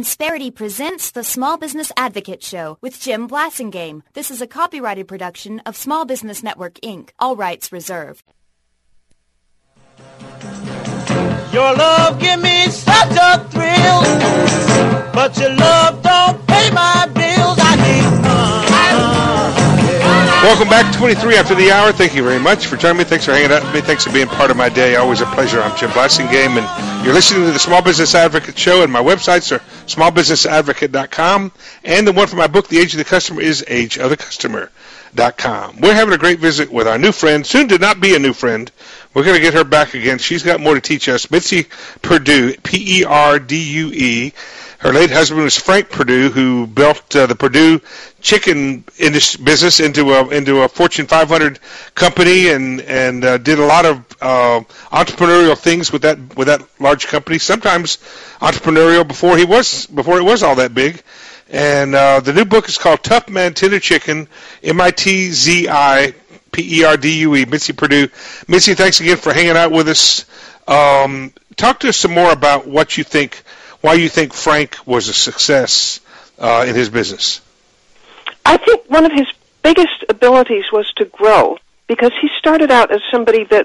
Insperity presents the Small Business Advocate Show with Jim Blasingame. This is a copyrighted production of Small Business Network, Inc. All rights reserved. Your love give me such a thrill, but your love don't pay my bills. I need fun. Welcome back, 23 after the hour. Thank you very much for joining me. Thanks for hanging out with me. Thanks for being part of my day. Always a pleasure. I'm Jim Blasingame, and you're listening to the Small Business Advocate Show, and my websites are smallbusinessadvocate.com, and the one for my book, The Age of the Customer, is ageofthecustomer.com. We're having a great visit with our new friend, soon to not be a new friend. We're going to get her back again. She's got more to teach us. Mitzi Perdue, Perdue. Her late husband was Frank Perdue, who built the Perdue chicken business into a Fortune 500 company, and did a lot of entrepreneurial things with that large company. Sometimes entrepreneurial before it was all that big. And the new book is called Tough Man Tender Chicken, MITZI Perdue, Mitzi Perdue. Mitzi, thanks again for hanging out with us. Talk to us some more about why you think Frank was a success in his business. I think one of his biggest abilities was to grow, because he started out as somebody that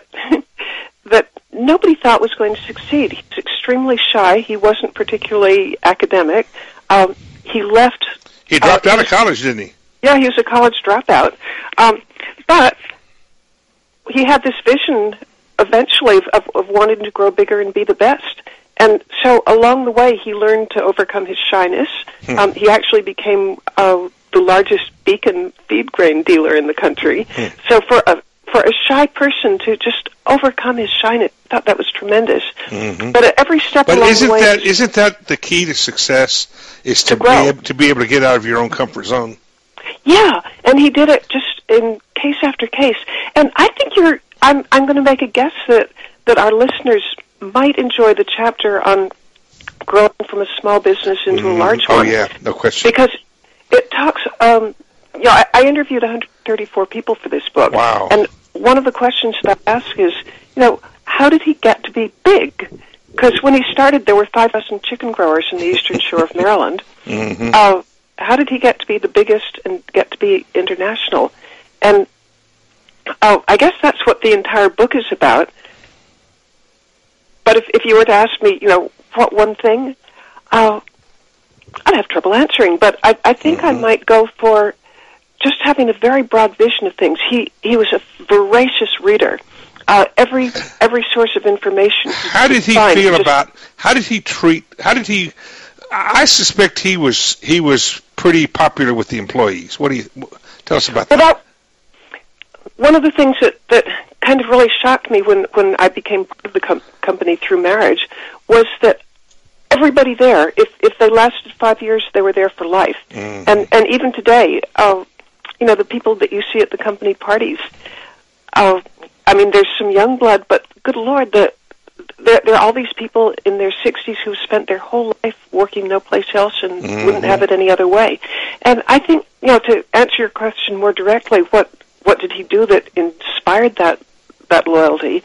nobody thought was going to succeed. He was extremely shy. He wasn't particularly academic. He left. He dropped out of college, didn't he? Yeah, he was a college dropout. But he had this vision eventually of wanting to grow bigger and be the best. And so along the way, he learned to overcome his shyness. He actually became the largest Beacon feed grain dealer in the country. So for a shy person to just overcome his shyness, I thought that was tremendous. But at every step along the way... Isn't that the key to success, is to be able to get out of your own comfort zone? Yeah, and he did it just in case after case. And I think I'm going to make a guess that our listeners might enjoy the chapter on growing from a small business into a large one. Oh, yeah, no question. Because it talks, I interviewed 134 people for this book. Wow. And one of the questions that I ask is, how did he get to be big? Because when he started, there were 5,000 chicken growers in the eastern shore of Maryland. How did he get to be the biggest and get to be international? And I guess that's what the entire book is about. But if you were to ask me, what one thing, I'd have trouble answering. But I think I might go for just having a very broad vision of things. He was a voracious reader. Every source of information. How did he feel about? How did he treat? I suspect he was pretty popular with the employees. What do you tell us about that? One of the things that kind of really shocked me when I became part of the company through marriage was that everybody there, if they lasted 5 years, they were there for life. And even today, the people that you see at the company parties, there's some young blood, but good Lord, there are all these people in their 60s who spent their whole life working no place else and wouldn't have it any other way. And I think, to answer your question more directly, what did he do that inspired that loyalty?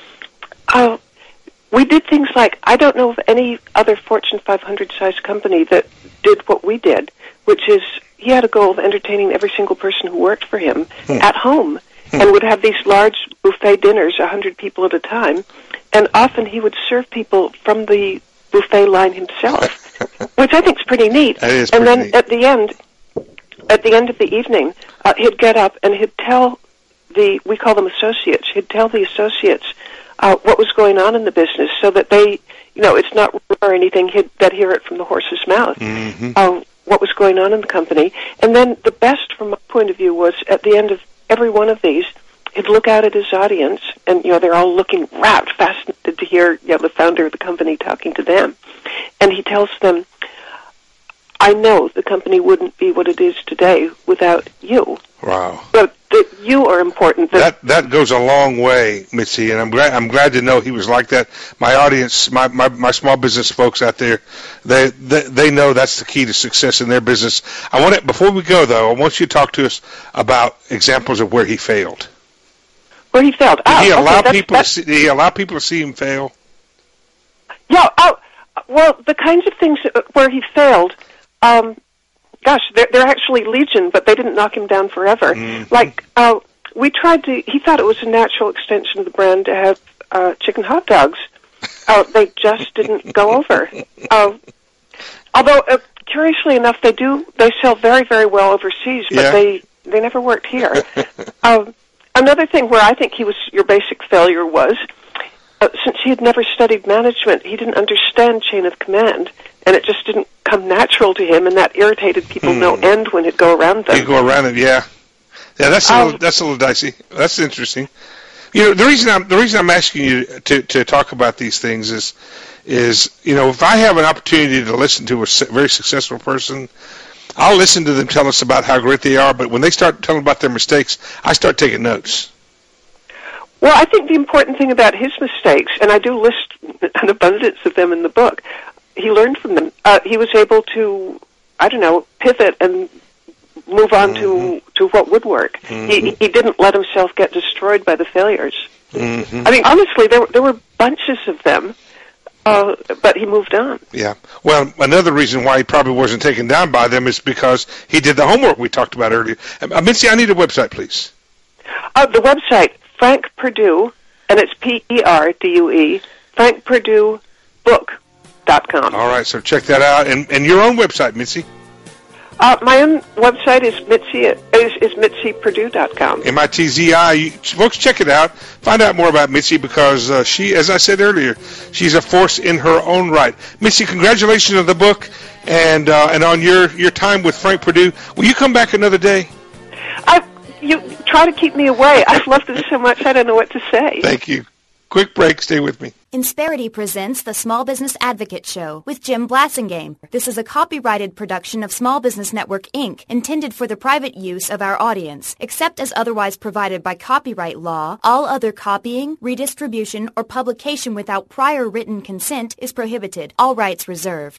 We did things like, I don't know of any other Fortune 500 sized company that did what we did, which is he had a goal of entertaining every single person who worked for him at home, and would have these large buffet dinners, 100 people at a time, and often he would serve people from the buffet line himself, which I think is pretty neat. That is and pretty then neat. At the end of the evening, he'd get up and he'd tell we call them associates, he'd tell the associates what was going on in the business, so that they, it's not rumor or anything, they'd hear it from the horse's mouth, what was going on in the company. And then the best, from my point of view, was at the end of every one of these, he'd look out at his audience, and they're all looking rapt, fascinated to hear the founder of the company talking to them. And he tells them, I know the company wouldn't be what it is today without you. Wow. But that you are important. That goes a long way, Mitzi, and I'm glad to know he was like that. My audience, my small business folks out there, they know that's the key to success in their business. Before we go though, I want you to talk to us about examples of where he failed. Where he failed? Did he allow people to see him fail? Yeah. Well, the kinds of things where he failed, they're actually legion, but they didn't knock him down forever. Mm-hmm. Like, he thought it was a natural extension of the brand to have chicken hot dogs. They just didn't go over. Although, curiously enough, they sell very, very well overseas, but they never worked here. Another thing where I think your basic failure was, since he had never studied management, he didn't understand chain of command, and it just didn't come natural to him, and that irritated people no end when he'd go around them. You go around it, yeah. Yeah, that's a little dicey. That's interesting. You know, the reason I'm asking you to talk about these things is if I have an opportunity to listen to a very successful person, I'll listen to them tell us about how great they are. But when they start telling about their mistakes, I start taking notes. Well, I think the important thing about his mistakes, and I do list an abundance of them in the book, he learned from them. He was able to, pivot and move on to what would work. He didn't let himself get destroyed by the failures. I mean, honestly, there were bunches of them, but he moved on. Yeah. Well, another reason why he probably wasn't taken down by them is because he did the homework we talked about earlier. Mitzi, I need a website, please. The website, Frank Perdue, and it's Perdue, frankperdue.book.com. All right, so check that out. And your own website, Mitzi? My own website is mitziPerdue.com. MITZI. Folks, check it out. Find out more about Mitzi because she, as I said earlier, she's a force in her own right. Mitzi, congratulations on the book and on your time with Frank Perdue. Will you come back another day? You try to keep me away. I've loved this so much I don't know what to say. Thank you. Quick break. Stay with me. Insperity presents the Small Business Advocate Show with Jim Blassingame. This is a copyrighted production of Small Business Network, Inc., intended for the private use of our audience. Except as otherwise provided by copyright law, all other copying, redistribution, or publication without prior written consent is prohibited. All rights reserved.